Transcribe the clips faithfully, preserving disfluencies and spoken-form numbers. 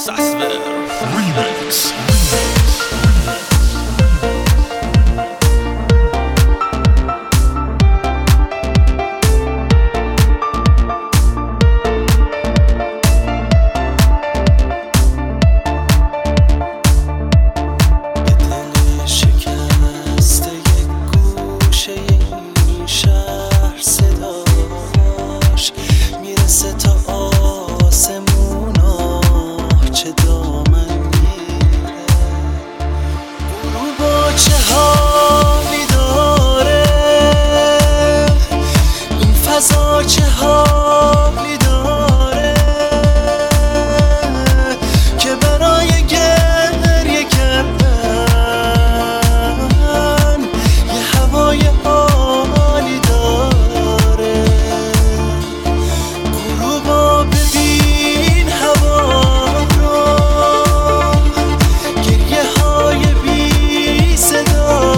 Sasver Remix. چه حالی داره که برای گریه کردن یه هوای عالی داره. غروبا ببین هوا رو، گریه های بی صدا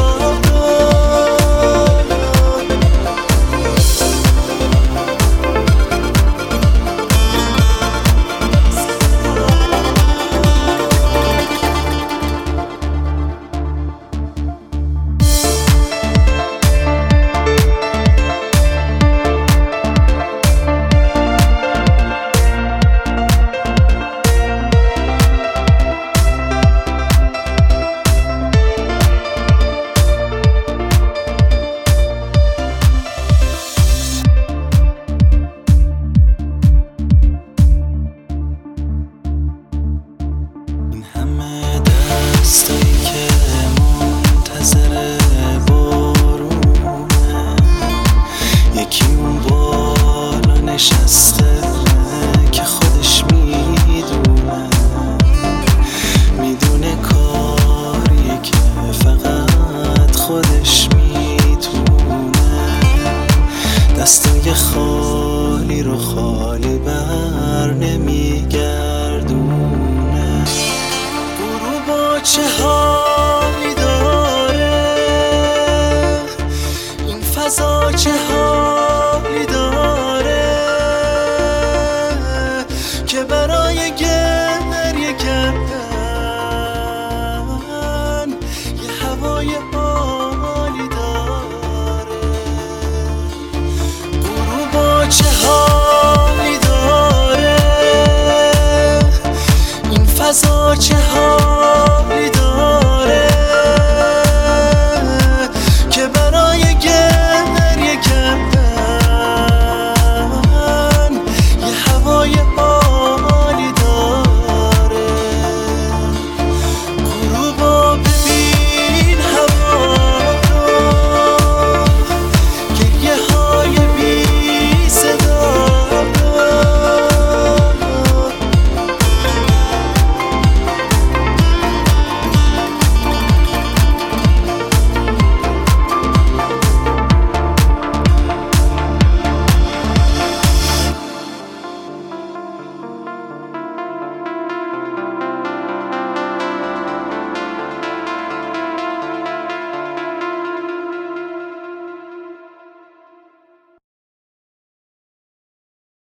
دستایی که منتظر بارونه، یکی اون بالا نشسته که خودش میدونه میدونه کاریه که فقط خودش میتونه دستای خالی رو خالی بر نمیگردونه. چه حالی داره این فضا، چه حالی داره که برای گریه کردن یه هوای عالی داره. غروبا چه حالی داره این فضا، چه حالی